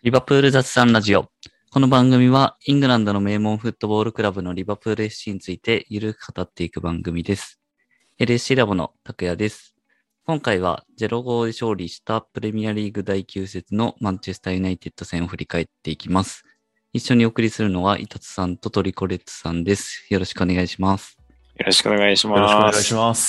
リバプール雑談ラジオ。この番組はイングランドの名門フットボールクラブのリバプール FC についてゆるく語っていく番組です。LSC ラボの拓也です。今回は0-5で勝利したプレミアリーグ第9節のマンチェスターユナイテッド戦を振り返っていきます。一緒にお送りするのはイタツさんとトリコレッツさんです。よろしくお願いします。 よろしくお願いします。 よろしくお願いします。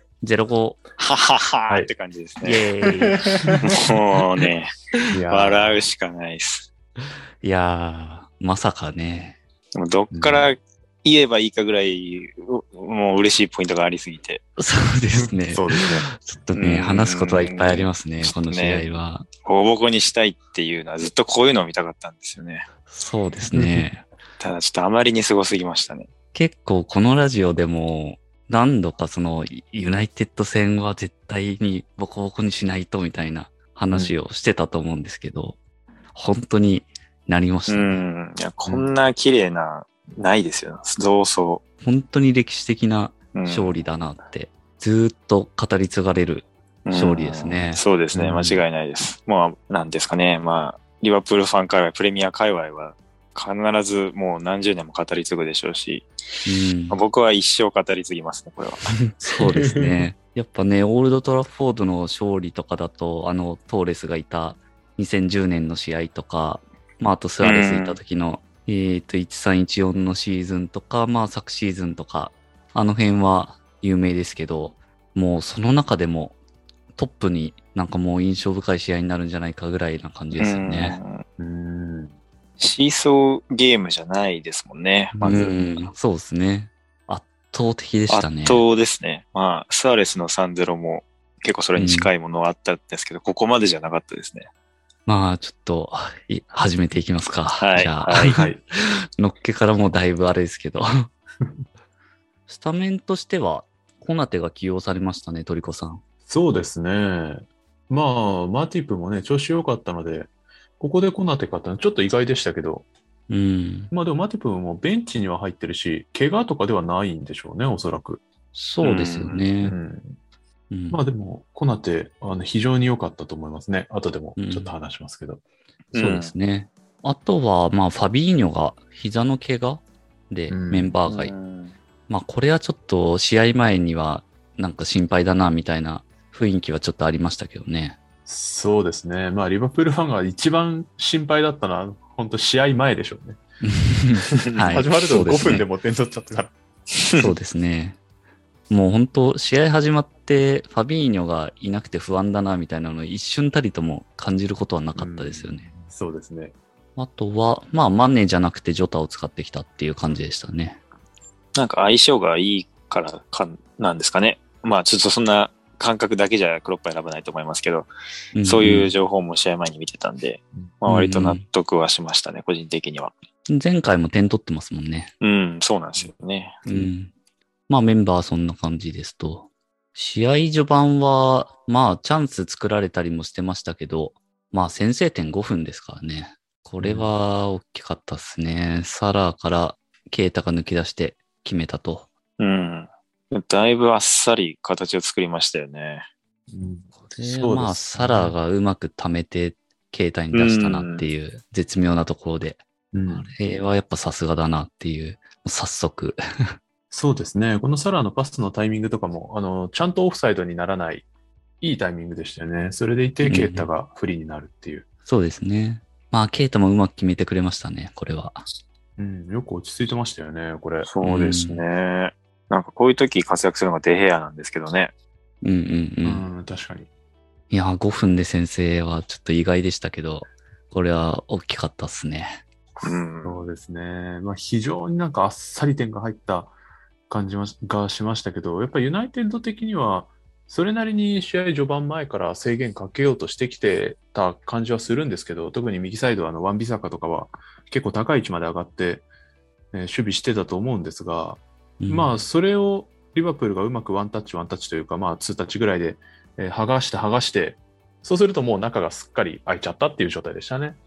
0-5。 はははって感じですね。 イェーイ。 もうね、笑うしかないです。 いやー、まさかね。 もうどっから言えばいいかぐらい、もう嬉しいポイントがありすぎて。 そうですね。 そうですね。 ちょっとね、話すことはいっぱいありますね、この試合は。 ボコボコにしたいっていうのはずっとこういうのを見たかったんですよね。 そうですね。 ただちょっとあまりにすごすぎましたね。 結構このラジオでも何度かそのユナイテッド戦は絶対にボコボコにしないとみたいな話をしてたと思うんですけど、本当になりましたね。 いや、こんな綺麗な、ないですよ。造相。 本当に歴史的な勝利だなって、ずーっと語り継がれる勝利ですね。 そうですね。間違いないです。もう、なんですかね。まあ、リバプールファン界隈、プレミア界隈は必ずもう何十年も語り継ぐでしょうし、僕は一生語り継ぎますね、これは。 そうですね。やっぱね、オールドトラフォードの勝利とかだと、トーレスがいた2010年の試合とか、まあ、あとスアレスいた時の、1314のシーズンとか、まあ、昨シーズンとか、あの辺は有名ですけど、もうその中でもトップになんかもう印象深い試合になるんじゃないかぐらいな感じですよね。 シーソーゲームじゃないですもんね、まず。 そうですね。圧倒的でしたね。 圧倒ですね。まあ、スアレスの 3-0 も結構それに近いものはあったんですけど、ここまでじゃなかったですね。 まあ、ちょっと、始めていきますか。 はい。 じゃあ、 はい。 のっけからもうだいぶあれですけど。スタメンとしては、コナテが起用されましたね、トリコさん。 そうですね。まあ、マーティップもね、調子良かったので、ここでコナテ買ったのちょっと意外でしたけど。まあでもマーティップもベンチには入ってるし、怪我とかではないんでしょうね、おそらく。 そうですよね。 まあでも、コナテ、非常に良かったと思いますね。後でもちょっと話しますけど。 そうですね。あとは、まあ、ファビーニョが膝の怪我でメンバー外。まあ、これはちょっと試合前にはなんか心配だな、みたいな雰囲気はちょっとありましたけどね。 そうですね。まあ、リバプールファンが一番心配だったのは、本当試合前でしょうね。はい、始まると5分でも点取っちゃったから。 そうですね。もう本当試合始まってファビーニョがいなくて不安だなみたいなのを一瞬たりとも感じることはなかったですよね。 そうですね。 あとは、まあマネじゃなくてジョタを使ってきたっていう感じでしたね。 なんか相性がいいからなんですかね。まあちょっとそんな感覚だけじゃクロップ選ばないと思いますけど、そういう情報も試合前に見てたんで、まあ割と納得はしましたね、個人的には。 前回も点取ってますもんね。 そうなんですよね。 まあメンバーそんな感じですと。試合序盤は、まあチャンス作られたりもしてましたけど、まあ先制点5分ですからね。これは大きかったですね。サラーからケイタが抜き出して決めたと。 だいぶあっさり形を作りましたよね。 これはまあサラーがうまく溜めてケイタに出したなっていう絶妙なところで。あれはやっぱさすがだなっていう、早速。 そうですね。このサラーのパスのタイミングとかも、ちゃんとオフサイドにならない、いいタイミングでしたよね。それでいて、ケイタがフリーになるっていう。 そうですね。まあ、ケイタもうまく決めてくれましたね、これは。 よく落ち着いてましたよね、これ。 そうですね。なんかこういう時活躍するのがデヘアなんですけどね。 確かに。 いや、5分で先制はちょっと意外でしたけど、これは大きかったっすね。 そうですね。まあ、非常になんかあっさり点が入った感じがしましたけど、やっぱりユナイテッド的には、それなりに試合序盤前から制限かけようとしてきてた感じはするんですけど、特に右サイドワンビサカとかは結構高い位置まで上がって、守備してたと思うんですが、まあそれをリバプールがうまくワンタッチというか、まあツータッチぐらいで、剥がして、そうするともう中がすっかり空いちゃったっていう状態でしたね。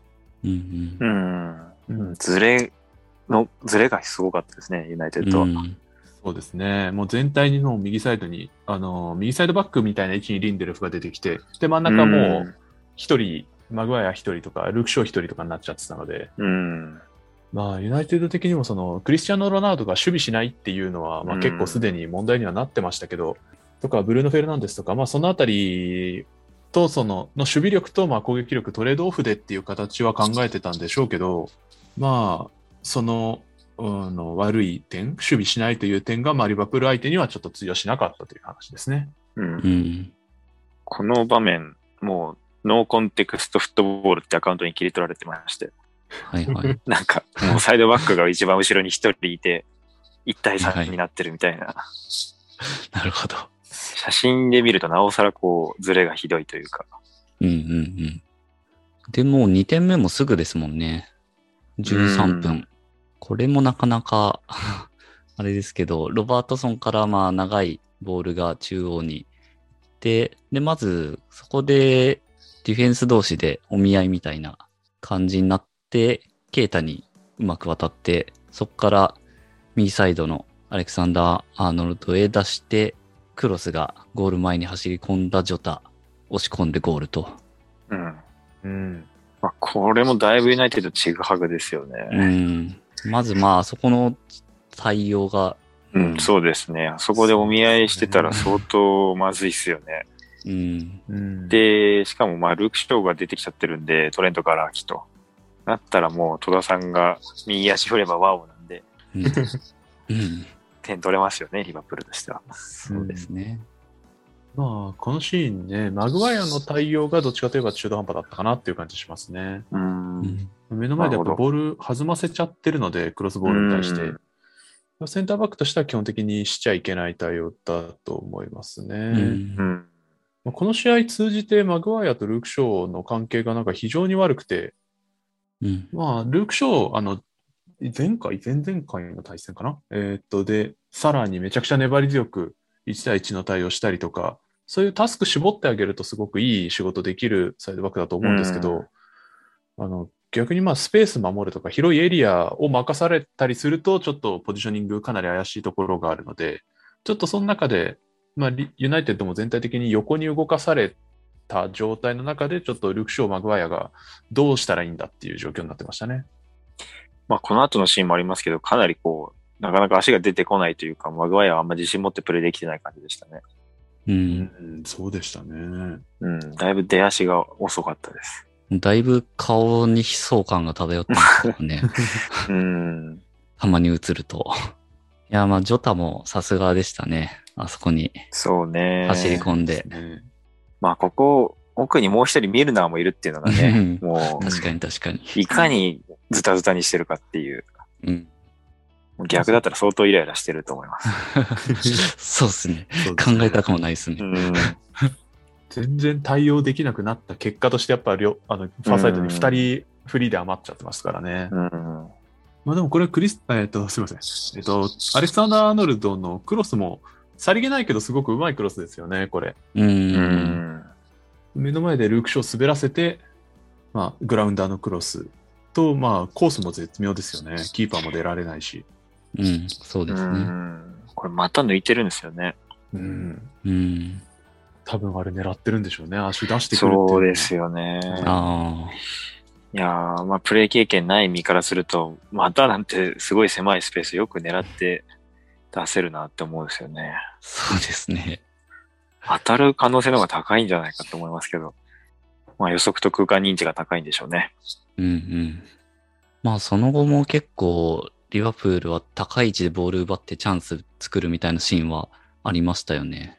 ズレがすごかったですね、ユナイテッドは。 そうですね。もう全体の右サイドに、右サイドバックみたいな位置にリンデルフが出てきて、で、真ん中もう一人マグワイア一人とか、ルーク・ショー一人とかになっちゃってたので、まあ、ユナイテッド的にもクリスチャーノ・ロナウドが守備しないっていうのは、まあ結構すでに問題にはなってましたけど、とか、ブルーノ・フェルナンデスとか、まあそのあたりと、の守備力とまあ攻撃力トレードオフでっていう形は考えてたんでしょうけど、まあ、悪い点、守備しないという点が、まあリバプール相手にはちょっと通用しなかったという話ですね。 この場面、もう、ノーコンテクストフットボールってアカウントに切り取られてまして。 はいはい。 なんか、もうサイドバックが一番後ろに一人いて、1対3になってるみたいな。 なるほど。 写真で見るとなおさらこう、ズレがひどいというか。 で、もう2点目もすぐですもんね。13分。これもなかなか、あれですけど、ロバートソンからまあ長いボールが中央にで、まず、そこで、ディフェンス同士でお見合いみたいな感じになって、ケイタにうまく渡って、そこから右サイドのアレクサンダー・アーノルドへ出して、クロスがゴール前に走り込んだジョタ、押し込んでゴールと。 まあ、これもだいぶユナイテッドちぐはぐですよね。 まずまあ、そこの対応が、 そうですね。あそこでお見合いしてたら相当まずいっすよね。で、しかもまあ、ルーク・ショーが出てきちゃってるんで、トレントから秋と。なったらもう戸田さんが右足振ればワオなんで、点取れますよね、リバプールとしては。 そうですね。 まあ、このシーンね、マグワイアの対応がどっちかといえば中途半端だったかなっていう感じしますね。目の前でやっぱボール弾ませちゃってるので、クロスボールに対して。センターバックとしては基本的にしちゃいけない対応だと思いますね。この試合通じてマグワイアとルーク・ショーの関係がなんか非常に悪くて、まあ、ルーク・ショー、前々回の対戦かなで、さらにめちゃくちゃ粘り強く1対1の対応したりとか、そういうタスク絞ってあげるとすごくいい仕事できるサイドバックだと思うんですけど、逆にまあスペース守るとか広いエリアを任されたりするとちょっとポジショニングかなり怪しいところがあるので、ちょっとその中で、まあユナイテッドも全体的に横に動かされた状態の中でちょっとルーク・ショー・マグワイアがどうしたらいいんだっていう状況になってましたね。 まあこの後のシーンもありますけど、かなりこう、なかなか足が出てこないというか、マグワイアはあんま自信持ってプレーできてない感じでしたね。 そうでしたね。 だいぶ出足が遅かったです。 だいぶ顔に悲壮感が漂ってますからね。たまに映ると。いや、まあ、ジョタもさすがでしたね。あそこに。 そうね。 走り込んで。 まあ、ここ、奥にもう一人ミルナーもいるっていうのがね、もう。 確かに確かに。 いかにズタズタにしてるかっていう。逆だったら相当イライラしてると思います。 そうですね。考えたくもないですね。 全然対応できなくなった結果としてやっぱファーサイドに2人フリーで余っちゃってますからね。まあでもこれすいません。アレクサンダー・アーノルドのクロスもさりげないけどすごくうまいクロスですよね、これ。目の前でルーク・ショー滑らせて、まあグラウンダーのクロスと、まあコースも絶妙ですよね。キーパーも出られないし。 そうですね。 これまた抜いてるんですよね。 多分あれ狙ってるんでしょうね。足出してくるっていう。 そうですよね。いやー、まあプレー経験ない身からすると、またなんてすごい狭いスペースよく狙って出せるなって思うんですよね。 そうですね。 当たる可能性の方が高いんじゃないかと思いますけど、まあ予測と空間認知が高いんでしょうね。 まあその後も結構リバプールは高い位置でボール奪ってチャンス作るみたいなシーンはありましたよね。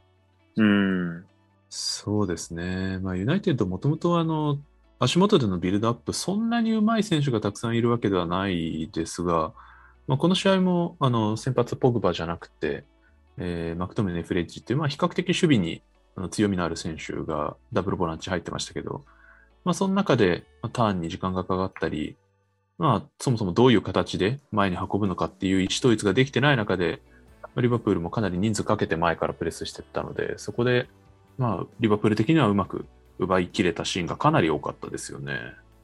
そうですね。まあユナイテッドもともと足元でのビルドアップそんなに上手い選手がたくさんいるわけではないですが、まあ、この試合も先発ポグバじゃなくて、マクトミネ・フレッジっていう、まあ、比較的守備に強みのある選手がダブルボランチ入ってましたけど、まあ、その中でターンに時間がかかったり、まあ、そもそもどういう形で前に運ぶのかっていう意思統一ができてない中で、リバプールもかなり人数かけて前からプレスしていったので、そこで、まあ、リバプール的にはうまく奪い切れたシーンがかなり多かったですよね。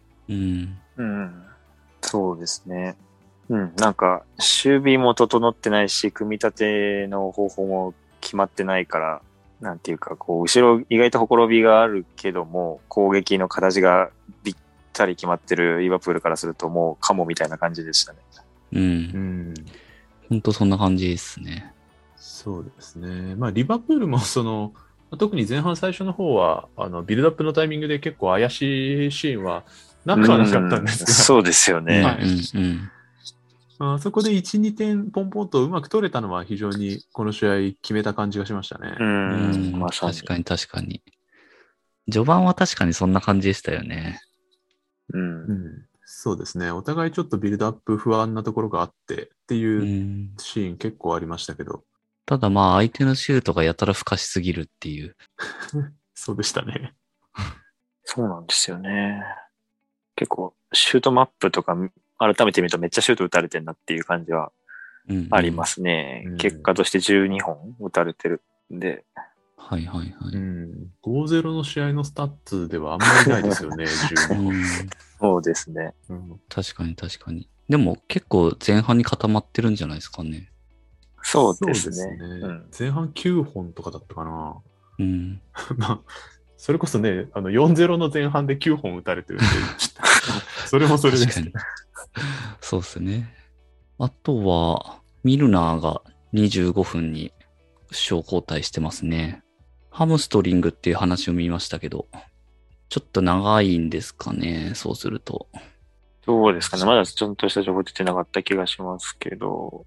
そうですね。なんか、守備も整ってないし、組み立ての方法も決まってないから、なんていうか、こう、後ろ意外とほころびがあるけども、攻撃の形がぴったり決まってるリバプールからするともうカモみたいな感じでしたね。 うん。本当そんな感じですね。 そうですね。まあ、リバプールも特に前半最初の方は、ビルドアップのタイミングで結構怪しいシーンはなくはなかったんですが。 そうですよね。 はい。そこで1、2点ポンポンとうまく取れたのは非常にこの試合決めた感じがしましたね。 確かに確かに。序盤は確かにそんな感じでしたよね。 そうですね。お互いちょっとビルドアップ不安なところがあってっていうシーン結構ありましたけど。 ただまあ相手のシュートがやたら不可しすぎるっていう。 そうでしたね。 そうなんですよね。結構シュートマップとか改めて見るとめっちゃシュート打たれてるなっていう感じはありますね。結果として12本打たれてるんで。 はいはいはい。 5-0の試合のスタッツではあんまりないですよね、12本。 そうですね。 確かに確かに。でも結構前半に固まってるんじゃないですかね。 そうですね。 前半9本とかだったかな。まあ、それこそね、4-0の前半で9本打たれてるんで、それもそれですね。 そうですね。あとは、ミルナーが25分に負傷交代してますね。ハムストリングっていう話を見ましたけど、ちょっと長いんですかね、そうすると。 そうですかね。まだちゃんとした情報出てなかった気がしますけど。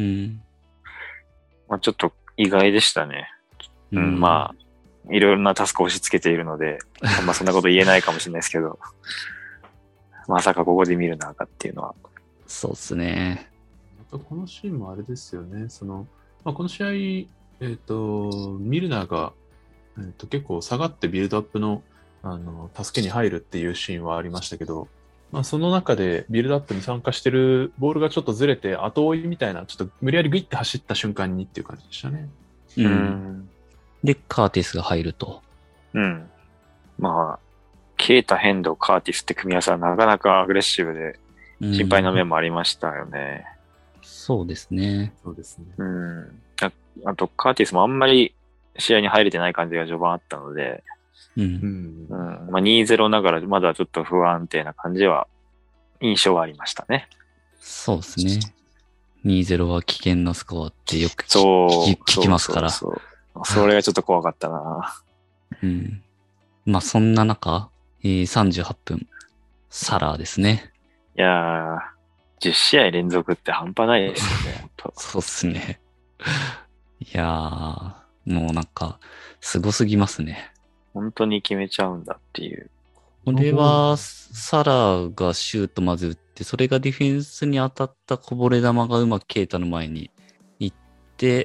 まあちょっと意外でしたね。まあ、いろいろなタスクを押し付けているので、あんまそんなこと言えないかもしれないですけど、まさかここで見るなかっていうのは。 そうですね。 このシーンもあれですよね。この試合、ミルナーが、結構下がってビルドアップの、助けに入るっていうシーンはありましたけど、まあ、その中でビルドアップに参加してるボールがちょっとずれて後追いみたいな、ちょっと無理やりグイッて走った瞬間にっていう感じでしたね。 で、カーティスが入ると。 まあ、ケイタ、ヘンド、カーティスって組み合わせはなかなかアグレッシブで心配な面もありましたよね。 そうですね。 そうですね。 あと、カーティスもあんまり試合に入れてない感じが序盤あったので、まあ、2-0ながらまだちょっと不安定な感じは、印象はありましたね。 そうですね。2-0は危険なスコアってよく聞きますから。 それがちょっと怖かったな。 まあ、そんな中、38分、サラーですね。 いやー、10試合連続って半端ないですよね。 そうっすね。いやー、もうなんか、すごすぎますね。 本当に決めちゃうんだっていう。 これは、サラがシュートまず打って、それがディフェンスに当たったこぼれ球がうまくケイタの前に行って、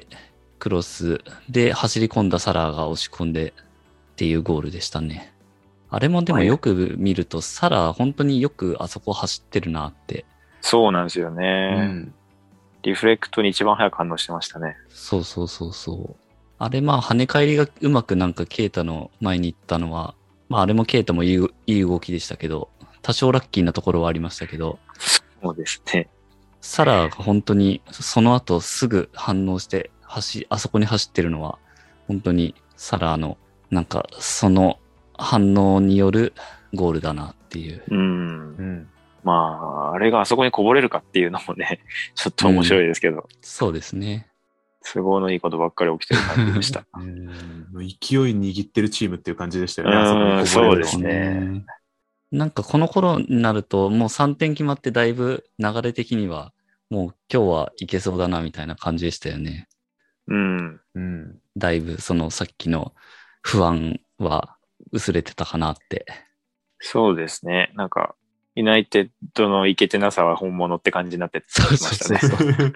クロスで走り込んだサラが押し込んでっていうゴールでしたね。あれもでもよく見ると、サラ本当によくあそこ走ってるなって。 そうなんですよね。リフレクトに一番早く反応してましたね。 そう。あれまあ跳ね返りがうまくなんかケイタの前に行ったのは、まああれもケイタもいい動きでしたけど、多少ラッキーなところはありましたけど。 そうですね。 サラが本当にその後すぐ反応してあそこに走ってるのは、本当にサラのなんかその反応によるゴールだなっていう。 まあ、あれがあそこにこぼれるかっていうのもね、ちょっと面白いですけど。 そうですね。 都合のいいことばっかり起きてる感じでした。 勢い握ってるチームっていう感じでしたよね。あそこにこぼれるの。 そうですね。 なんかこの頃になるともう3点決まってだいぶ流れ的にはもう今日はいけそうだなみたいな感じでしたよね。だいぶそのさっきの不安は薄れてたかなって。 そうですね。なんかユナイテッドのいけてなさは本物って感じになってましたね。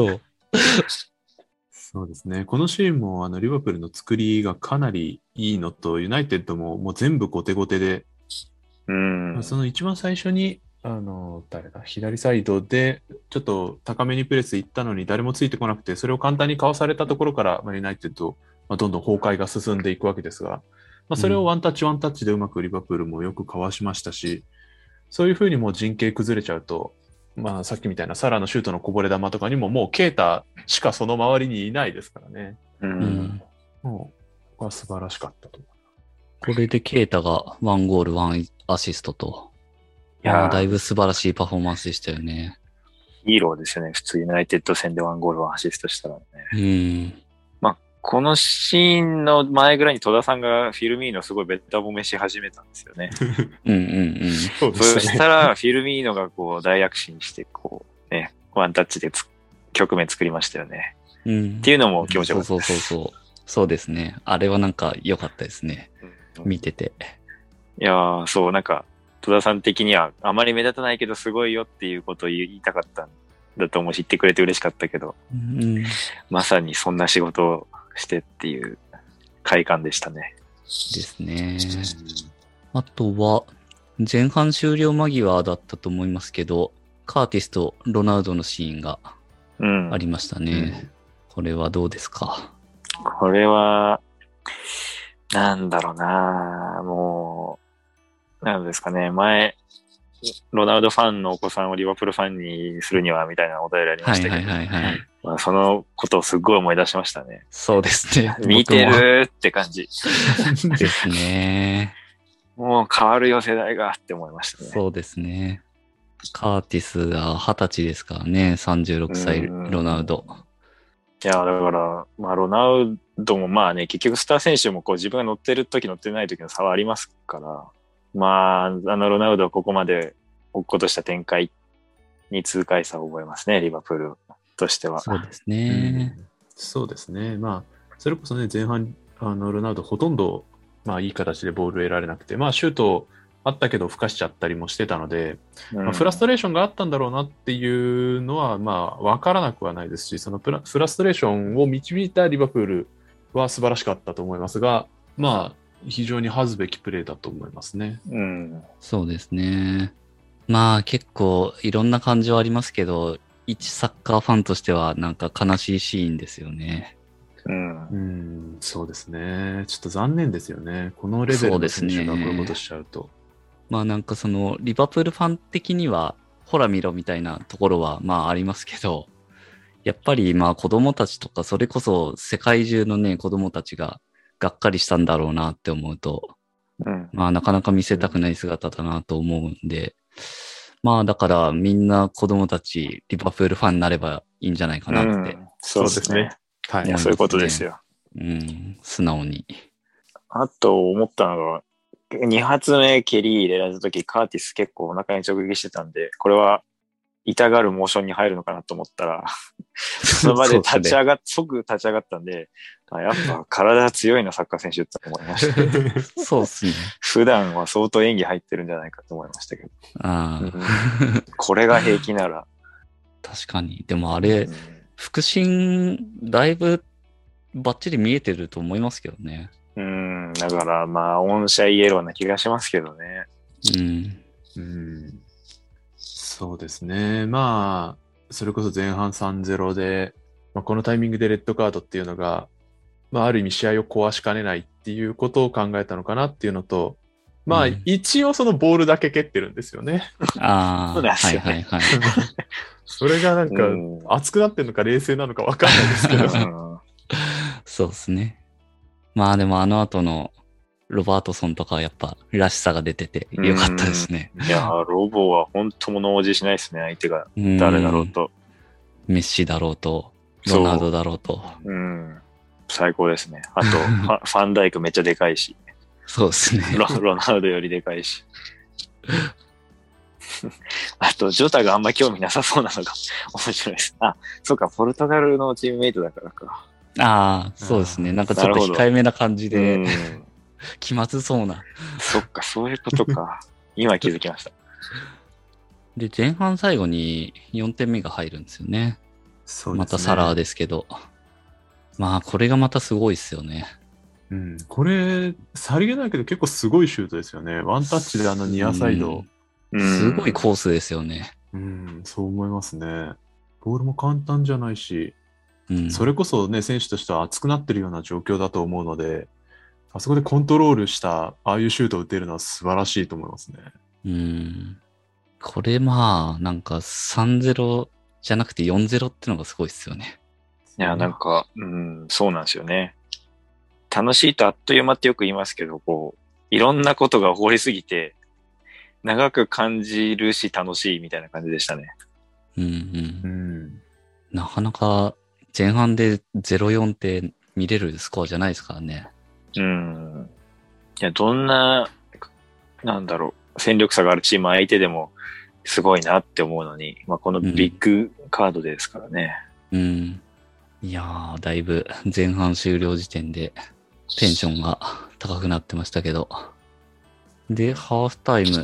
そうですね。このシーンもリバプールの作りがかなりいいのと、ユナイテッドももう全部後手後手で、その一番最初に左サイドでちょっと高めにプレス行ったのに誰もついてこなくて、それを簡単にかわされたところから、ユナイテッド、どんどん崩壊が進んでいくわけですが、それをワンタッチワンタッチでうまくリバプールもよくかわしましたし、そういうふうにもう陣形崩れちゃうと、さっきみたいなサラのシュートのこぼれ球とかにももうケイタしかその周りにいないですからね。もうここは素晴らしかったと思う。 これでケイタが1ゴール1 アシストと。 いやーだいぶ素晴らしいパフォーマンスでしたよね。 ヒーローですよね。普通ユナイテッド戦で1ゴール1アシストしたらね。 うん。 まあ、このシーンの前ぐらいに戸田さんがフィルミーノすごいベッタ褒めし始めたんですよね。 うんうんうん。 そうでそしたね。 したら、フィルミーノがこう大躍進して、こうね、ワンタッチで局面作りましたよね。 うんっていうのも気持ちよかったそうそうそうそう。そうですね。あれはなんか良かったですね。見てて。 いやー、そう、なんか、戸田さん的にはあまり目立たないけどすごいよっていうことを言いたかったんだと思うし、言ってくれて嬉しかったけど、 うん、 まさにそんな仕事をしてっていう快感でしたね。 ですね。あとは、前半終了間際だったと思いますけど、カーティスとロナウドのシーンがうんあ。りましたね。これはどうですか？ これは、なんだろうなもう、なんですかね、前、ロナウドファンのお子さんをリバプールファンにするにはみたいなお便りありまはいしたけど、 はいはいはい。 まあ、そのことをすっごい思い出しましたね。 そうですね。 見てるって感じ。 僕もですね。 もう変わるよ世代がって思いましたね。 そうですね。カーティスが20歳ですからね。36歳、ロナウド。 いや、だから、まあ、ロナウドもまあね、結局スター選手もこう自分が乗ってる時乗ってない時の差はありますから、まあ、ロナウドはここまで落っことした展開に痛快さを覚えますね、リバプールとしては。 そうですね。 そうですね。まあ、それこそね、前半、ロナウドほとんど、まあ、いい形でボールを得られなくて、まあ、シュートあったけど、ふかしちゃったりもしてたので、まあ、フラストレーションがあったんだろうなっていうのは、まあ、わからなくはないですし、そのフラストレーションを導いたリバプールは素晴らしかったと思いますが、まあ、非常に恥ずべきプレーだと思いますね。 そうですね。まあ、結構いろんな感情ありますけど、一サッカーファンとしてはなんか悲しいシーンですよね。 そうですね。ちょっと残念ですよね。このレベルの選手がこういうことしちゃうと。 まあなんかそのリバプールファン的にはほら見ろみたいなところはまあありますけど、やっぱりまあ子供たちとかそれこそ世界中のね子供たちががっかりしたんだろうなって思うと、まあなかなか見せたくない姿だなと思うんで、まあだからみんな子供たちリバプールファンになればいいんじゃないかなって。 そうですね。 はい。 いや、そういうことですよ。 素直に。 あと思ったのが、2発目蹴り入れられた時カーティス結構お腹に直撃してたんで、これは痛がるモーションに入るのかなと思ったら、その場で即立ち上がったんで、やっぱ体強いなサッカー選手って思いました。 そうっすね。 普段は相当演技入ってるんじゃないかと思いましたけど。これが平気なら。 確かに。でもあれ、腹心、だいぶバッチリ見えてると思いますけどね。 だからまあ、オンシャイエローな気がしますけどね。 そうですね。まあ、それこそ前半 3-0 で、まあ、このタイミングでレッドカードっていうのが、まあ、ある意味試合を壊しかねないっていうことを考えたのかなっていうのと、まあ、一応そのボールだけ蹴ってるんですよね。 そうですよね。 はいはいはい。 それがなんか、熱くなってるのか冷静なのかわかんないですけど。 そうですね。まあでもあの後のロバートソンとかはやっぱらしさが出ててよかったですね。 いや、ロボは本当物おじしないですね、相手が誰だろうと。 メッシだろうと、ロナウドだろうと。 最高ですね。あと、ファンダイクめっちゃでかいし。 そうですね。 ロナウドよりでかいし。あと、ジョタがあんま興味なさそうなのが面白いです。あ、そうか、ポルトガルのチームメイトだからか。 ああ、そうですね。なんかちょっと控えめな感じで、気まずそうな。 そっか、そういうことか。今気づきました。 で、前半最後に4点目が入るんですよね。 そうですね。 またサラーですけど。まあ、これがまたすごいですよね。 これ、さりげないけど結構すごいシュートですよね。ワンタッチでニアサイド。 すごいコースですよね。 そう思いますね。ボールも簡単じゃないし、それこそね、選手としては熱くなってるような状況だと思うので、あそこでコントロールしたああいうシュートを打てるのは素晴らしいと思いますね。 これまあ、なんか 3-0 じゃなくて 4-0 ってのがすごいですよね。 いや、なんか、そうなんですよね。楽しいとあっという間ってよく言いますけど、こう、いろんなことが起こりすぎて、 長く感じるし楽しいみたいな感じでしたね。 うんう。 うんん。 なかなか前半で0-4って見れるスコアじゃないですからね。 いや、どんな、戦力差があるチーム相手でもすごいなって思うのに、まあ、このビッグカードですからね。 うん。いやー、だいぶ前半終了時点でテンションが高くなってましたけど。で、ハーフタイム。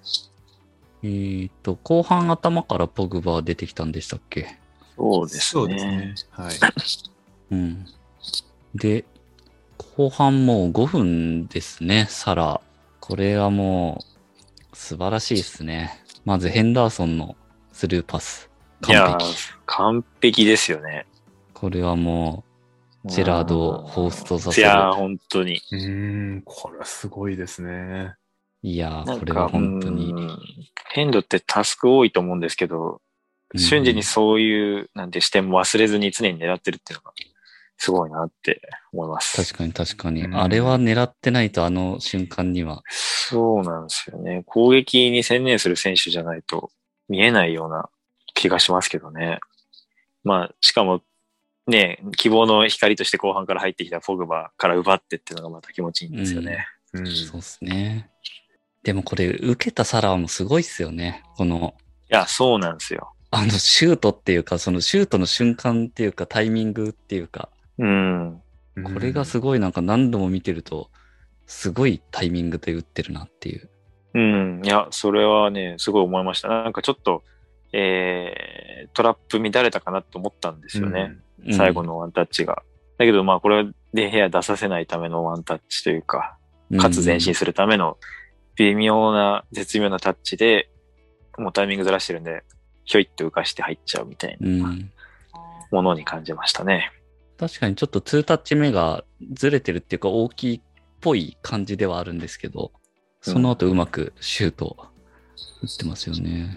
後半頭からポグバ出てきたんでしたっけ？ そうですね。 そうですね。はい。 うん。で、後半もう5分ですね、サラ。これはもう素晴らしいですね。まずヘンダーソンのスルーパス。 いや完璧。 完璧ですよね。 これはもう、ジェラードをホーストさせる。 いや本当に。 これはすごいですね。 いやー、これは本当に。 ヘンドってタスク多いと思うんですけど、瞬時にそういう、視点も忘れずに常に狙ってるっていうのが、すごいなって思います。 確かに確かに。あれは狙ってないとあの瞬間には。 そうなんですよね。攻撃に専念する選手じゃないと見えないような気がしますけどね。まあ、しかもね、希望の光として後半から入ってきたポグバから奪ってっていうのがまた気持ちいいんですよね。 そうですね。でもこれ、受けたサラもすごいっすよね。いや、そうなんですよ。 シュートっていうか、そのシュートの瞬間っていうか、タイミングっていうか。これがすごい何度も見てると、すごいタイミングで打ってるなっていう。 いや、それはね、すごい思いました。ちょっと、トラップ乱れたかなと思ったんですよね。最後のワンタッチが。だけどまあこれで部屋出させないためのワンタッチというか、かつ前進するための微妙な、絶妙なタッチで、もうタイミングずらしてるんで、ひょいっと浮かして入っちゃうみたいなものに感じましたね。 確かにちょっと2タッチ目がずれてるっていうか大きいっぽい感じではあるんですけど、その後うまくシュート打ってますよね。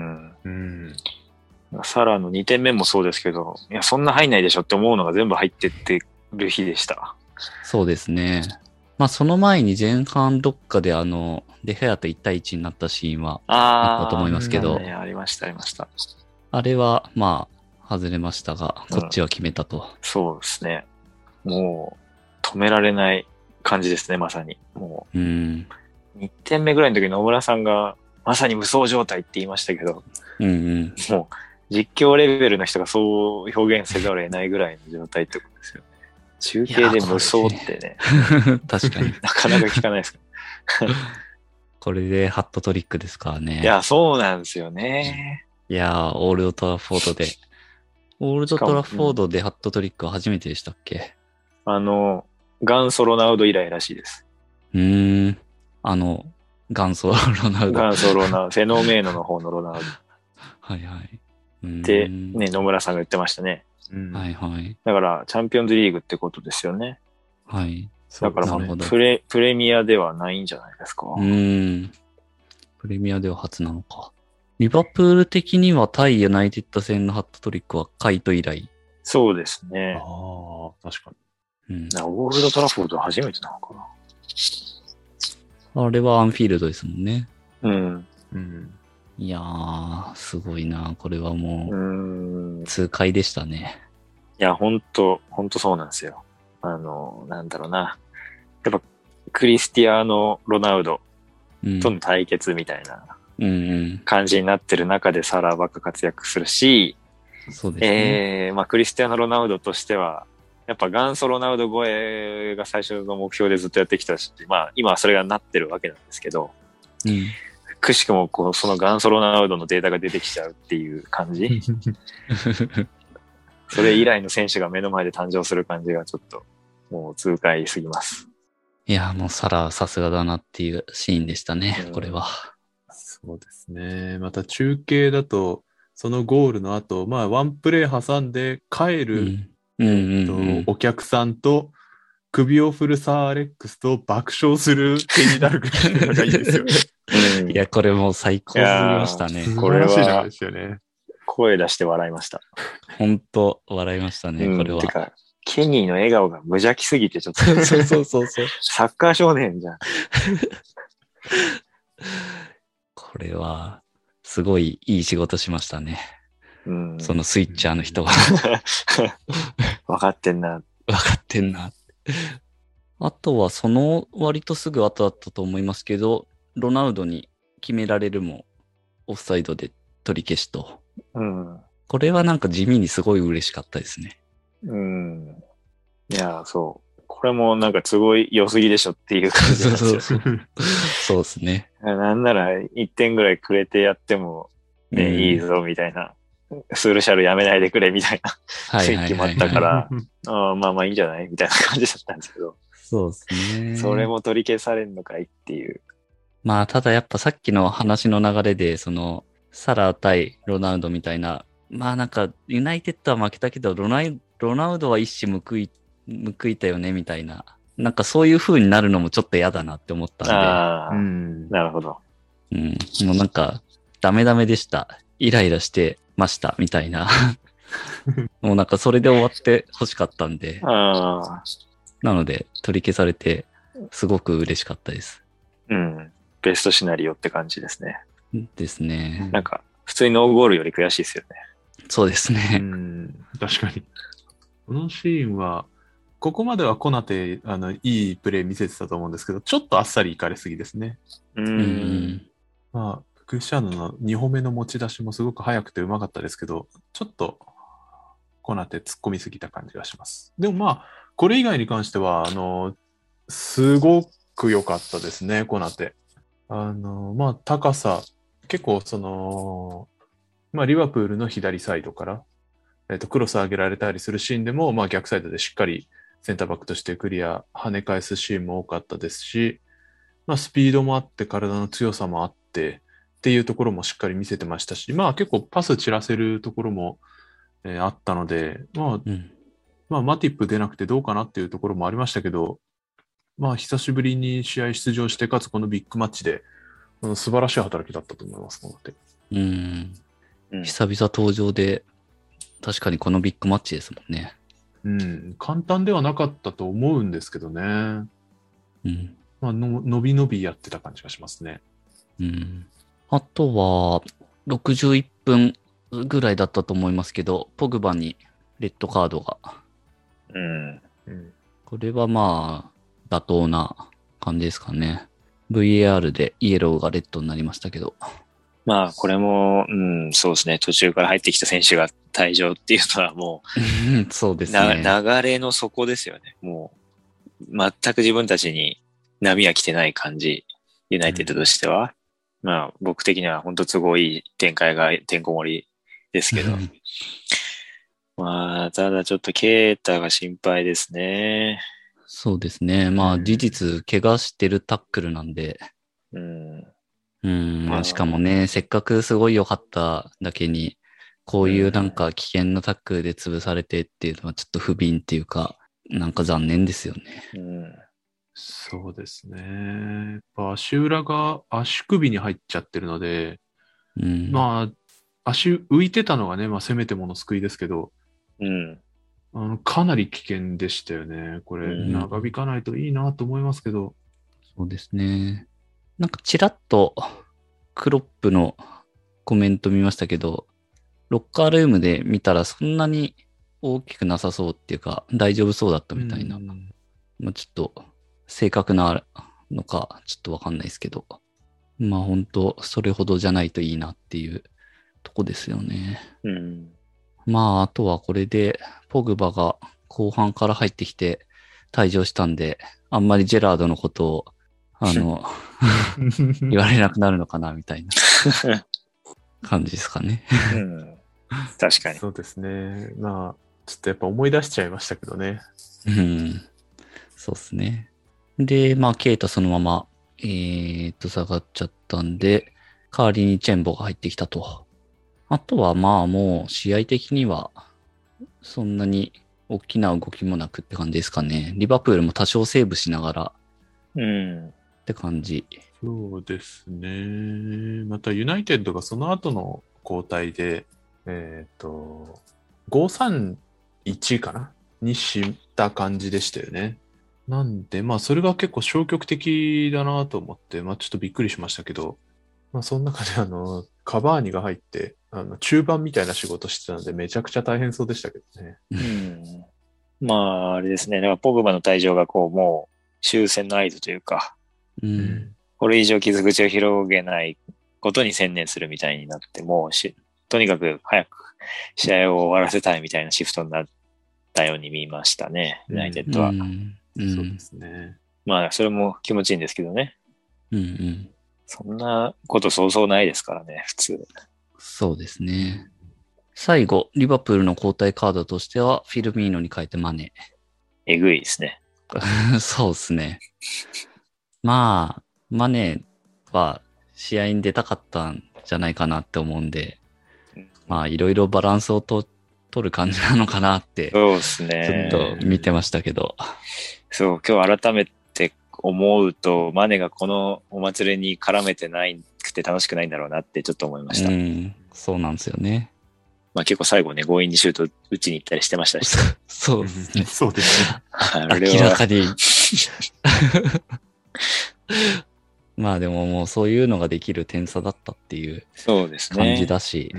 サラの2点目もそうですけど、いや、そんな入んないでしょって思うのが全部入ってってる日でした。 そうですね。まあその前に前半どっかでデフェアと1対1になったシーンはあったと思いますけど、 ありました、ありました。 あれはまあ外れましたが、こっちは決めたと。 そうですね。もう止められない感じですね、まさに。もう。2点目ぐらいの時野村さんがまさに無双状態って言いましたけど、もう実況レベルの人がそう表現せざるを得ないぐらいの状態ってことですよね。中継で無双ってね。 確かに。 なかなか聞かないですかこれでハットトリックですからね。 いや、そうなんですよね。 いやー、オールドトラフォードで。オールドトラフォードでハットトリックは初めてでしたっけ？ ガンソロナウド以来らしいです。 元祖ロナウド。 元祖ロナウド。フェノメーノの方のロナウド。 はいはい。 で、ね、野村さんが言ってましたね。 はいはい。 だから、チャンピオンズリーグってことですよね。 はい。 だから、プレミアではないんじゃないですか。 プレミアでは初なのか。リバプール的には対ユナイテッド戦のハットトリックはカイト以来。 そうですね。 ああ、確かに。オールドトラフォードは初めてなのかな。あれはアンフィールドですもんね。いやー、すごいな。これはもう、痛快でしたね。 いや、ほんとそうなんですよ。なんだろうな。やっぱ、クリスティアーノ・ロナウドとの対決みたいな感じになってる中でサラばっか活躍するし、 そうですね。 まあ、クリスティアーノ・ロナウドとしては、やっぱ元祖ロナウド超えが最初の目標でずっとやってきたし、まあ、今はそれがなってるわけなんですけど、くしくもその元祖ロナウドのデータが出てきちゃうっていう感じそれ以来の選手が目の前で誕生する感じがちょっともう痛快すぎます。 いや、もうサラさすがだなっていうシーンでしたね、これは。 そうですね。また中継だと、そのゴールの後、まあワンプレー挟んで帰る、お客さんと首を振るサー・アレックスと爆笑するケニー・ダルグっていうのがいいですよね。 いや、これもう最高すぎましたね。 これはですよね。 声出して笑いました。 本当笑いましたね、これは。 てか、ケニーの笑顔が無邪気すぎてちょっと。 そう。 サッカー少年じゃん。 これは、すごいいい仕事しましたね。そのスイッチャーの人が。 分かってんな。 分かってんな。あとは、その割とすぐ後だったと思いますけど、ロナウドに決められるも、オフサイドで取り消しと。これはなんか地味にすごい嬉しかったですね。 いや、そう。これもなんかすごい良すぎでしょっていう感じなんですよ。 そうですね。 なんなら1点ぐらいくれてやっても、ね、いいぞみたいな。スルシャルやめないでくれみたいな決まったから、まあいいんじゃないみたいな感じだったんですけど。 そうですね。 それも取り消されるのかいっていう。 まあ、ただやっぱさっきの話の流れで、その、サラ対ロナウドみたいな、まあなんか、ユナイテッドは負けたけど、ロナウドは一矢報いたよね、みたいな。なんかそういう風になるのもちょっと嫌だなって思ったんで。 なるほど。 もうなんか、ダメでした。イライラしてました、みたいな。もうなんかそれで終わって欲しかったんで。なので、取り消されて、すごく嬉しかったです。 ベストシナリオって感じですね。 ですね。 なんか、普通にノーゴールより悔しいですよね。 そうですね。 確かに。このシーンは、ここまではコナテ、いいプレー見せてたと思うんですけど、ちょっとあっさりいかれすぎですね。まあ、クリスチャーノの2歩目の持ち出しもすごく速くてうまかったですけど、ちょっと、コナテ突っ込みすぎた感じがします。でもまあ、これ以外に関しては、すごく良かったですね、コナテ。まあ、高さ、結構まあ、リバプールの左サイドから、クロス上げられたりするシーンでも、まあ、逆サイドでしっかりセンターバックとしてクリア、跳ね返すシーンも多かったですし、まあ、スピードもあって、体の強さもあって、っていうところもしっかり見せてましたし、まあ、結構パス散らせるところも、あったので、まあ、マティップ出なくてどうかなっていうところもありましたけど、まあ、久しぶりに試合出場して、かつこのビッグマッチで、素晴らしい働きだったと思います、ので。 久々登場で、確かにこのビッグマッチですもんね。 簡単ではなかったと思うんですけどね。まあ、伸び伸びやってた感じがしますね。 あとは、61分ぐらいだったと思いますけど、ポグバにレッドカードが。これはまあ、妥当な感じですかね。VAR でイエローがレッドになりましたけど。 まあ、これも、そうですね。途中から入ってきた選手が退場っていうのはもう、そうですね。 流れの底ですよね。もう、全く自分たちに波が来てない感じ。ユナイテッドとしては。まあ、僕的には本当都合いい展開がてんこ盛りですけど。まあ、ただちょっとケータが心配ですね。 そうですね。まあ、事実、怪我してるタックルなんで。しかもね、せっかくすごい良かっただけに、こういうなんか危険なタックルで潰されてっていうのはちょっと不憫っていうか、なんか残念ですよね。 そうですね。やっぱ足裏が足首に入っちゃってるので、まあ、足浮いてたのがね、まあせめてもの救いですけど、かなり危険でしたよね。これ、長引かないといいなと思いますけど。 そうですね。なんかちらっとクロップのコメント見ましたけど、ロッカールームで見たらそんなに大きくなさそうっていうか、大丈夫そうだったみたいな。まあちょっと正確なのかちょっとわかんないですけど、まあ本当それほどじゃないといいなっていうとこですよね。まああとはこれでポグバが後半から入ってきて退場したんで、あんまりジェラードのことを言われなくなるのかなみたいな感じですかね。 確かに。 そうですね。まあ、ちょっとやっぱ思い出しちゃいましたけどね。 そうですね。で、まあ、ケイタそのまま、下がっちゃったんで、代わりにチェンボが入ってきたと。あとはまあもう試合的には、そんなに大きな動きもなくって感じですかね。リバプールも多少セーブしながら、って感じ。 そうですね。またユナイテッドがその後の交代で、5-3-1かなにした感じでしたよね。なんで、まあそれが結構消極的だなと思って、まあちょっとびっくりしましたけど、 まあ、その中でカバーニが入って、中盤みたいな仕事してたんで、めちゃくちゃ大変そうでしたけどね。 うん。まあ、あれですね。だからポグバの退場がもう終戦の合図というか、これ以上傷口を広げないことに専念するみたいになって、とにかく早く試合を終わらせたいみたいなシフトになったように見ましたね、ユナイテッドは。 そうですね。 まあ、それも気持ちいいんですけどね。 うんそんなことそうそうないですからね、普通。 そうですね。最後、リバプールの交代カードとしては、フィルミーノに変えてマネ。 えぐいですね。 そうですね。まあ、マネは試合に出たかったんじゃないかなって思うんで、まあ、いろいろバランスを取る感じなのかなって、 そうですね。 ちょっと見てましたけど。 そう、今日改めて思うと、マネがこのお祭りに絡めてないくて楽しくないんだろうなってちょっと思いました。 そうなんですよね。 まあ結構最後ね、強引にシュート打ちに行ったりしてましたし。 そうですね。 そうですね。 明らかに。まあでももうそういうのができる点差だったっていう感じだし。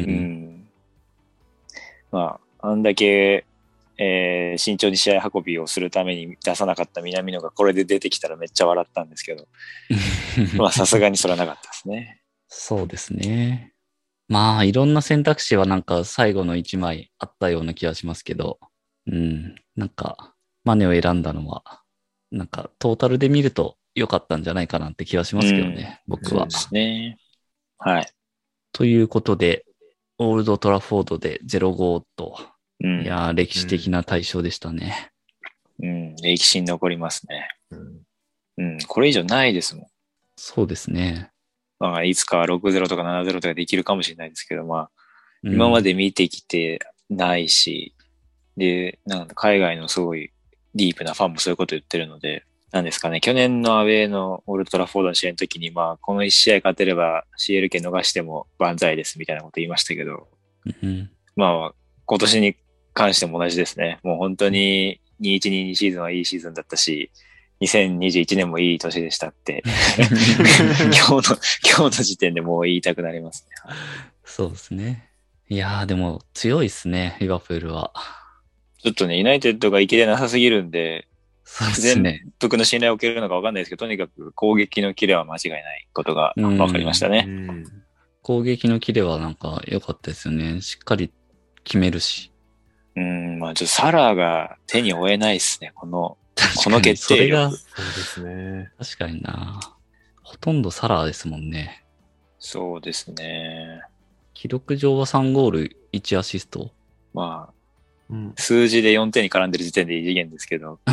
まあ、あんだけ、慎重に試合運びをするために出さなかった南野がこれで出てきたらめっちゃ笑ったんですけど。まあさすがにそれはなかったですね。 そうですね。まあいろんな選択肢はなんか最後の1枚あったような気がしますけど。なんかマネを選んだのは、なんかトータルで見ると良かったんじゃないかなって気はしますけどね、僕は。 そうですね。はい。 ということで、オールドトラフォードで 0-5 と、いやー、歴史的な大勝でしたね。 歴史に残りますね。これ以上ないですもん。 そうですね。 まあ、いつかは 6-0 とか 7-0 とかできるかもしれないですけど、まあ、今まで見てきてないし、で、なんか海外のすごいディープなファンもそういうこと言ってるので、なんですかね、去年のアウェーのオールドトラフォードの試合の時に、まあ、この1試合勝てれば CL 権逃しても万歳ですみたいなこと言いましたけど、まあ、今年に関しても同じですね。もう本当に2122シーズンはいいシーズンだったし、2021年もいい年でしたって今日の時点でもう言いたくなりますね。 そうですね。いやーでも強いですね、リバプールは。 ちょっとね、ユナイテッドがいけてなさすぎるんで、 そうですね。 全幅の信頼を受けるのか分かんないですけど、とにかく攻撃のキレは間違いないことが分かりましたね。 攻撃のキレはなんか良かったですよね。しっかり決めるし。 まあちょっとサラーが手に負えないですね、この決定力。 そうですね。 確かにな。ほとんどサラーですもんね。 そうですね。 記録上は3ゴール1アシスト。 まあ、数字で4点に絡んでる時点で異次元ですけど。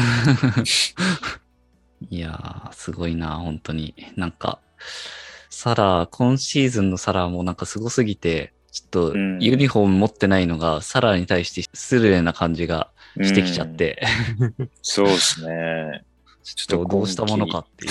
いやー、すごいな、本当に。なんか、サラー、今シーズンのサラーもなんかすごすぎて、ちょっとユニフォーム持ってないのがサラーに対して失礼な感じがしてきちゃって。 そうですね。 ちょっとどうしたものかっていう。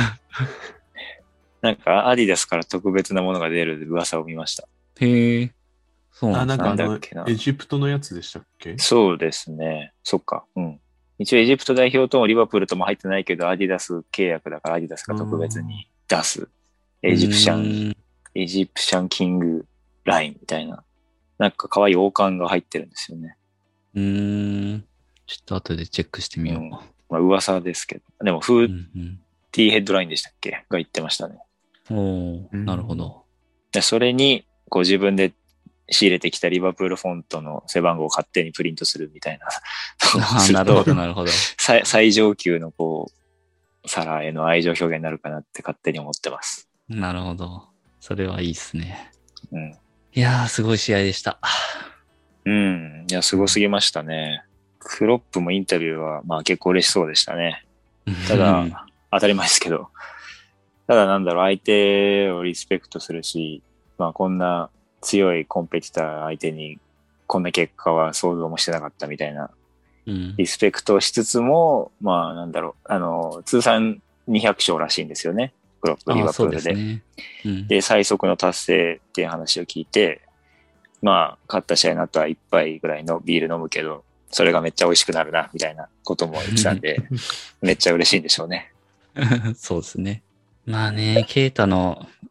なんかアディダスから特別なものが出る噂を見ました。 へえ。そうなんだっけな。エジプトのやつでしたっけ？ そうですね。そっか。一応エジプト代表ともリバプールとも入ってないけど、アディダス契約だからアディダスが特別に出す。エジプシャンキングラインみたいな。なんか可愛い王冠が入ってるんですよね。 ちょっと後でチェックしてみよう。 まあ噂ですけど。でも、フーティーヘッドラインでしたっけが言ってましたね。 なるほど。 でそれに、自分で仕入れてきたリバプールフォントの背番号を勝手にプリントするみたいな。 なるほど、なるほど。 最上級のサラへの愛情表現になるかなって勝手に思ってます。 なるほど。それはいいですね。いやー、すごい試合でした。 いや、すごすぎましたね。クロップもインタビューは、まあ結構嬉しそうでしたね。ただ、当たり前ですけど。ただなんだろう、相手をリスペクトするし、まあこんな強いコンペティター相手にこんな結果は想像もしてなかったみたいな、リスペクトしつつも、まあなんだろう、通算200勝らしいんですよね。クロップ、リバプールで。で、最速の達成っていう話を聞いて、まあ、勝った試合の後は1杯ぐらいのビール飲むけど、それがめっちゃ美味しくなるな、みたいなことも言ってたんで、めっちゃ嬉しいんでしょうね。 そうですね。まあね、ケイタの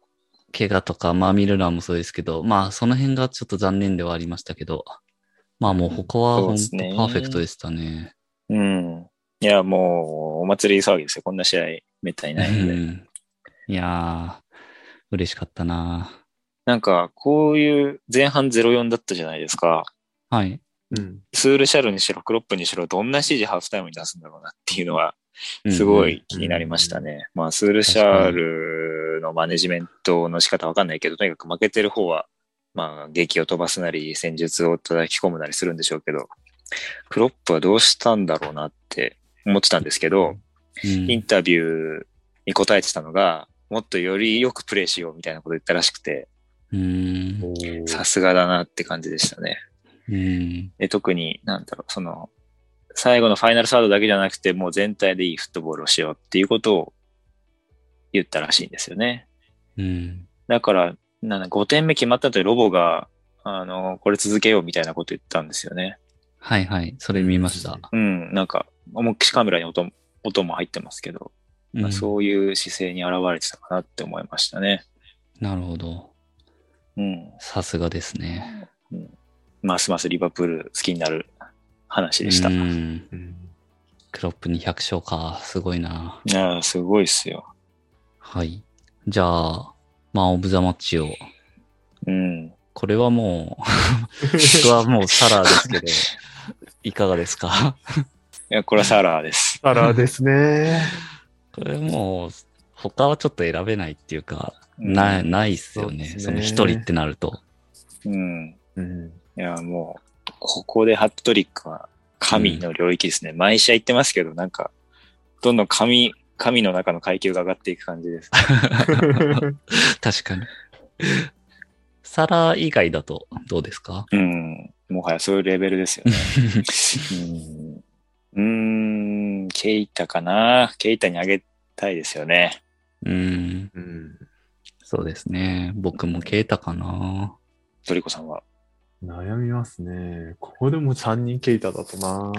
怪我とか、まあミルラーもそうですけど、まあその辺がちょっと残念ではありましたけど、まあもう他は本当パーフェクトでしたね。 うん。いや、もう、お祭り騒ぎですよ。こんな試合、めったにないので。 いやー、嬉しかったな。 なんか、こういう前半0-4だったじゃないですか。 はい。 スールシャルにしろ、クロップにしろ、どんな指示ハーフタイムに出すんだろうなっていうのは、すごい気になりましたね。まあ、スールシャルのマネジメントの仕方わかんないけど、とにかく負けてる方は、まあ、劇を飛ばすなり、戦術を叩き込むなりするんでしょうけど、クロップはどうしたんだろうなって思ってたんですけど、インタビューに答えてたのが、もっとよりよくプレイしようみたいなこと言ったらしくて、さすがだなって感じでしたね。で特に、なんだろう、その、最後のファイナルサードだけじゃなくて、もう全体でいいフットボールをしようっていうことを言ったらしいんですよね。だから、5点目決まった後でロボが、これ続けようみたいなこと言ったんですよね。 はいはい。それ見ました。 なんか、重くしカメラに音も入ってますけど、まあ、そういう姿勢に現れてたかなって思いましたね。 なるほど。さすがですね。 ますますリバプール好きになる話でした。 クロップ200勝か。すごいな。 いやー、すごいっすよ。 はい。じゃあ、まあ、オブザマッチを。これはもう、僕はもうサラーですけど、いかがですか？ いや、これはサラーです。 サラーですね。 これもう、他はちょっと選べないっていうか、ないっすよね。その一人ってなると。 いや、もう、ここでハットトリックは神の領域ですね。毎試合言ってますけど、なんか、どんどん神の中の階級が上がっていく感じです。 確かに。サラ以外だとどうですか？ もはやそういうレベルですよね。ケイタかな。ケイタにあげたいですよね。 そうですね。僕もケイタかな。 トリコさんは？ 悩みますね。ここでも3人ケイタだとな。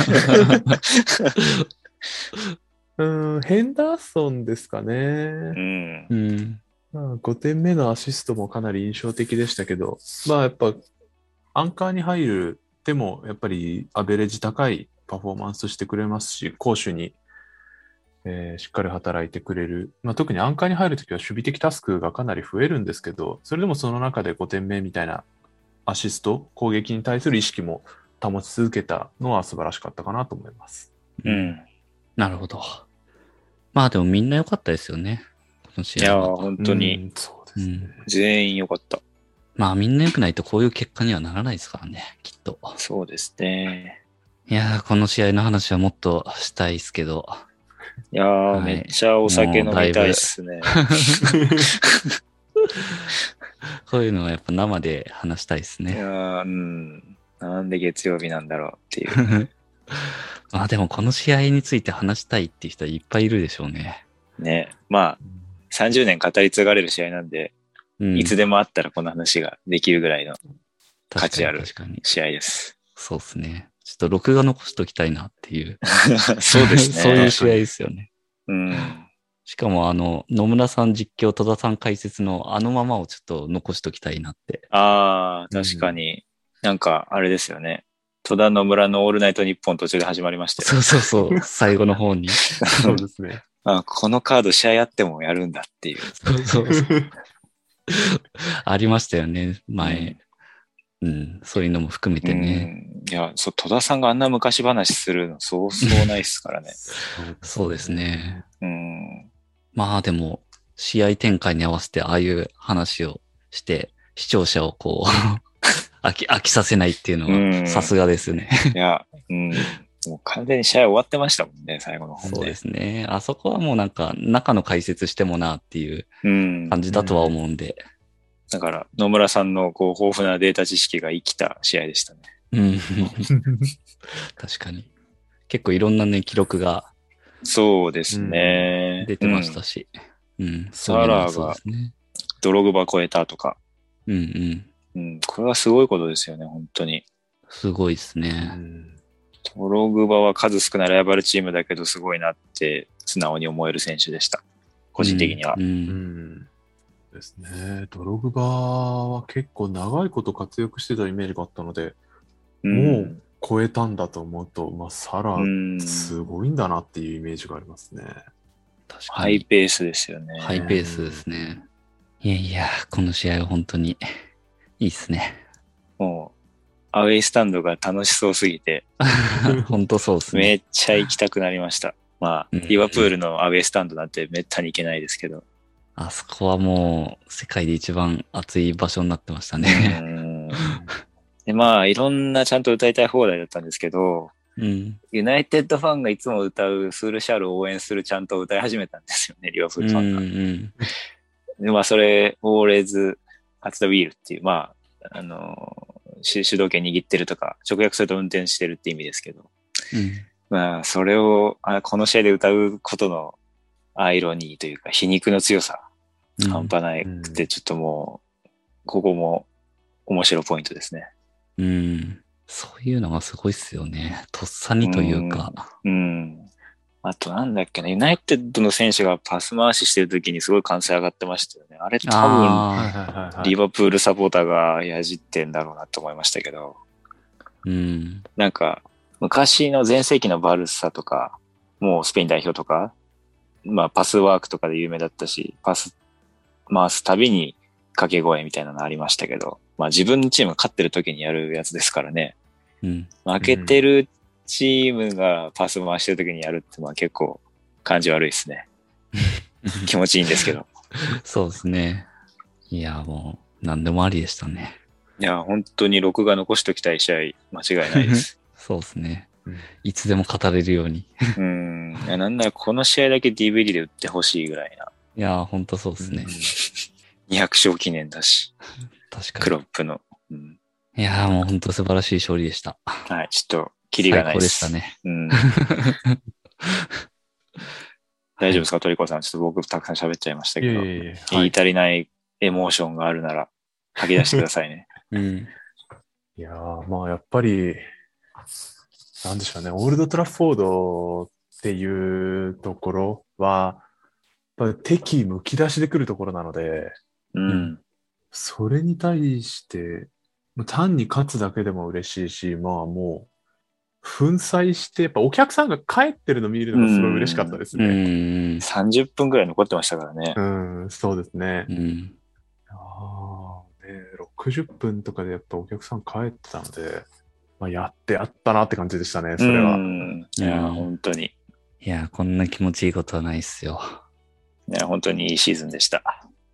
ヘンダーソンですかね。5点目のアシストもかなり印象的でしたけど、まあやっぱアンカーに入るでもやっぱりアベレージ高いパフォーマンスしてくれますし、攻守に、しっかり働いてくれる。まあ、特にアンカーに入るときは守備的タスクがかなり増えるんですけど、それでもその中で5点目みたいなアシスト、攻撃に対する意識も保ち続けたのは素晴らしかったかなと思います。 なるほど。まあでもみんな良かったですよね。この試合は。 いや、本当に。 そうですね。 全員良かった。 まあみんな良くないとこういう結果にはならないですからね、きっと。 そうですね。 いやー、この試合の話はもっとしたいですけど。 いやー、めっちゃお酒飲みたいっすね。 こういうのはやっぱ生で話したいですね。 いやー、なんで月曜日なんだろうっていう。 まあでもこの試合について話したいっていう人はいっぱいいるでしょうね。 ね。まあ、30年語り継がれる試合なんで、いつでもあったらこの話ができるぐらいの価値ある試合です。 そうですね。ちょっと録画残しておきたいなっていう。 そうですね。 そういう試合ですよね。しかも野村さん実況、戸田さん解説のままをちょっと残しておきたいなって。 ああ、確かに。なんか、あれですよね。戸田野村のオールナイトニッポン途中で始まりましたよ。 そう。最後の方に。 そうですね。 このカード試合あってもやるんだっていう。 そう。ありましたよね、前。そういうのも含めてね。 いや、戸田さんがあんな昔話するのそうそうないっすからね。 そうですね。まあでも、試合展開に合わせてああいう話をして、視聴者をこう、飽きさせないっていうのはさすがですね。 いや、もう完全に試合終わってましたもんね、最後の方で。 そうですね。あそこはもうなんか、中の解説してもなっていう感じだとは思うんで。 だから、野村さんのこう豊富なデータ知識が生きた試合でしたね。 確かに。結構いろんなね、記録が。 そうですね。 出てましたし。 サラーがドログバ超えたとか。これはすごいことですよね、本当に。 すごいですね。 ドログバは数少ないライバルチームだけどすごいなって素直に思える選手でした。個人的には。 ですね。ドログバは結構長いこと活躍してたイメージがあったので、もう超えたんだと思うと、まあ、サラ、すごいんだなっていうイメージがありますね。 確かに。ハイペースですよね。 ハイペースですね。いやいや、この試合は本当にいいっすね。 もう、アウェイスタンドが楽しそうすぎて。 本当そうですね。 めっちゃ行きたくなりました。まあ、リバプールのアウェイスタンドなんてめったに行けないですけど。 あそこはもう世界で一番熱い場所になってましたね。 で、まあ、いろんなちゃんと歌いたい放題だったんですけど、ユナイテッドファンがいつも歌うスールシャルを応援するちゃんと歌い始めたんですよね、リバプールファンが。で、まあ、それ、Always at the wheel っていう、まあ、主導権握ってるとか、直訳すると運転してるって意味ですけど、まあ、それを、この試合で歌うことのアイロニーというか、皮肉の強さ、半端なくて、ちょっともう、ここも面白いポイントですね。 そういうのがすごいっすよね。とっさにというか。 あとなんだっけな、ユナイテッドの選手がパス回ししてる時にすごい歓声上がってましたよね。あれ多分、リバプールサポーターがやじってんだろうなと思いましたけど。なんか、昔の前世紀のバルサとか、もうスペイン代表とか、まあパスワークとかで有名だったし、パス回すたびに掛け声みたいなのありましたけど、まあ自分のチームが勝ってる時にやるやつですからね。負けてるチームがパス回してる時にやるって、まあ結構感じ悪いですね。気持ちいいんですけど。 そうですね。いや、もう何でもありでしたね。 いや、本当に録画残しときたい試合、間違いないです。 そうですね。いつでも語れるように。 いや、なんならこの試合だけ DVD で売ってほしいぐらいな。 いや、本当そうですね。 200勝記念だし。 確かに。 クロップの。 いや、もう本当素晴らしい勝利でした。 はい、ちょっと、キリがないです。 最高でしたね。 大丈夫ですか、トリコさん。ちょっと僕たくさん喋っちゃいましたけど。言い足りないエモーションがあるなら、吐き出してくださいね。 いやー、まあやっぱり、なんでしょうね、オールドトラッフォードっていうところは、やっぱ敵意むき出しで来るところなので、それに対して、単に勝つだけでも嬉しいし、まあもう、粉砕して、やっぱお客さんが帰ってるの見るのがすごい嬉しかったですね。 30分くらい残ってましたからね。 そうですね。60分とかでやっぱお客さん帰ってたので、まあ、やってやったなって感じでしたね、それは。 いや、本当に。 いや、こんな気持ちいいことはないっすよ。 いや、本当にいいシーズンでした。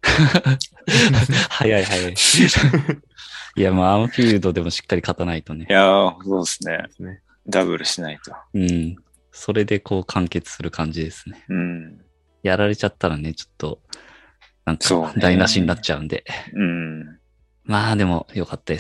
早い。いや、まあ、アンフィールドでもしっかり勝たないとね。 いや、そうですね。ダブルしないと。 それでこう完結する感じですね。やられちゃったらね、ちょっと、なんか台無しになっちゃうんで。まあでも良かったです。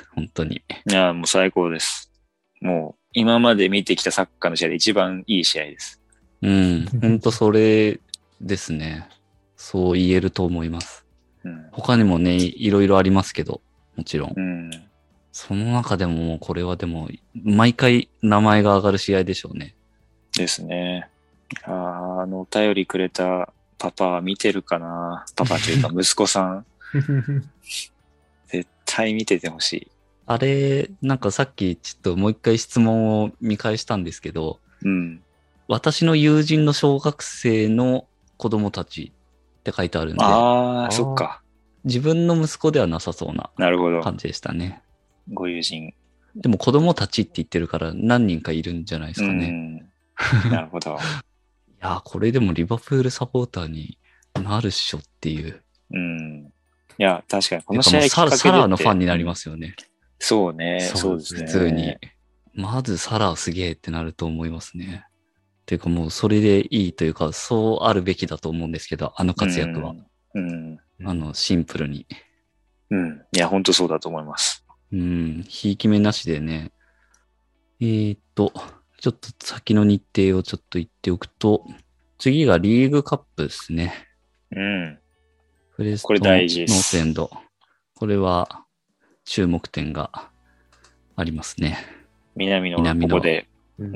本当に。 いや、もう最高です。もう今まで見てきたサッカーの試合で一番いい試合です。 本当それですね。そう言えると思います。他にもね、いろいろありますけど、もちろん。その中でもこれはでも、毎回名前が上がる試合でしょうね。 ですね。お便りくれたパパ見てるかな？パパというか息子さん。絶対見ててほしい。 あれ、なんかさっきちょっともう一回質問を見返したんですけど、私の友人の小学生の子供たちって書いてあるんで。 そっか。 自分の息子ではなさそうな感じでしたね。 ご友人。 でも子供たちって言ってるから何人かいるんじゃないですかね。 なるほど。 いや、これでもリバプールサポーターになるっしょっていう。 いや、確かにこの試合サラーのファンになりますよね。 そうね。そうですね。 普通に。まずサラーすげえってなると思いますね。っていうかもうそれでいいというか、そうあるべきだと思うんですけど、あの活躍は。シンプルに。 いや、本当そうだと思います。 ひいき目なしでね。ちょっと先の日程をちょっと言っておくと、次がリーグカップですね。フレストンノースエンド。これは注目点がありますね。 南のここで。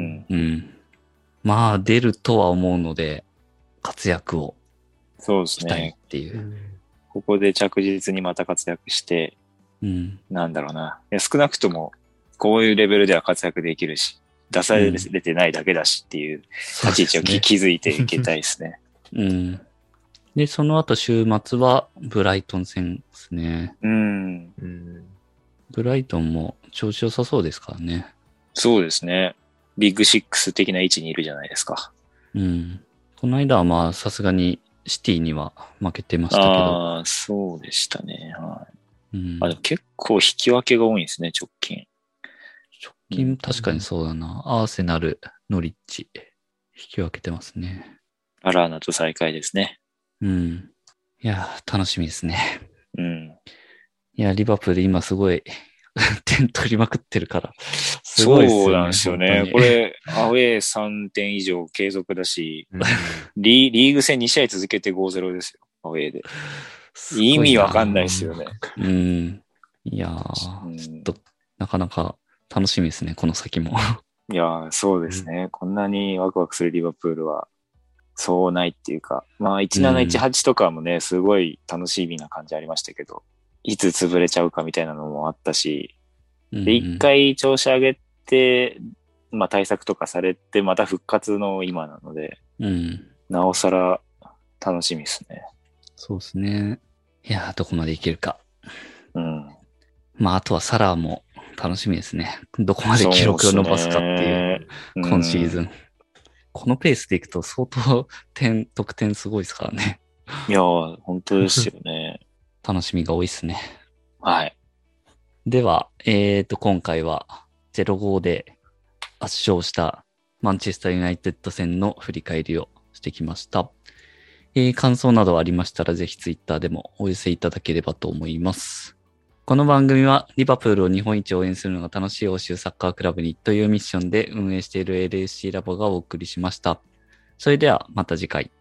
まあ出るとは思うので、活躍をしたいっていう。 ここで着実にまた活躍して、なんだろうな。少なくとも、こういうレベルでは活躍できるし、出されてないだけだしっていう立ち位置を気づいていきたいですね。 で、その後週末はブライトン戦ですね。ブライトンも調子良さそうですからね。 そうですね。ビッグシックス的な位置にいるじゃないですか。 この間はまあさすがにシティには負けてましたけど。 ああ、そうでしたね。はい。でも結構引き分けが多いんですね、直近。 直近確かにそうだな。アーセナル、ノリッチ、引き分けてますね。 アラーナと再開ですね。 いや、楽しみですね。いや、リバプール今すごい点取りまくってるから。すごいですよね。 そうなんですよね。これ、アウェー3点以上継続だし、リーグ戦2試合続けて 5-0 ですよ。アウェーで。意味わかんないですよね。 いやー、ちょっと、なかなか楽しみですね、この先も。 いやー、そうですね。こんなにワクワクするリバプールは、そうないっていうか、まあ、1718とかもね、すごい楽しみな感じありましたけど、いつ潰れちゃうかみたいなのもあったし、で、一回調子上げて、まあ対策とかされて、また復活の今なので、なおさら楽しみですね。 そうですね。いやー、どこまでいけるか。まあ、あとはサラーも楽しみですね。どこまで記録を伸ばすかっていう、今シーズン。このペースでいくと相当得点すごいですからね。 いやー、本当ですよね。 楽しみが多いですね。 はい。 では、今回は 0-5 で圧勝したマンチェスターユナイテッド戦の振り返りをしてきました。感想などありましたらぜひツイッターでもお寄せいただければと思います。この番組はリバプールを日本一応援するのが楽しい欧州サッカークラブにというミッションで運営している LSC ラボがお送りしました。それではまた次回。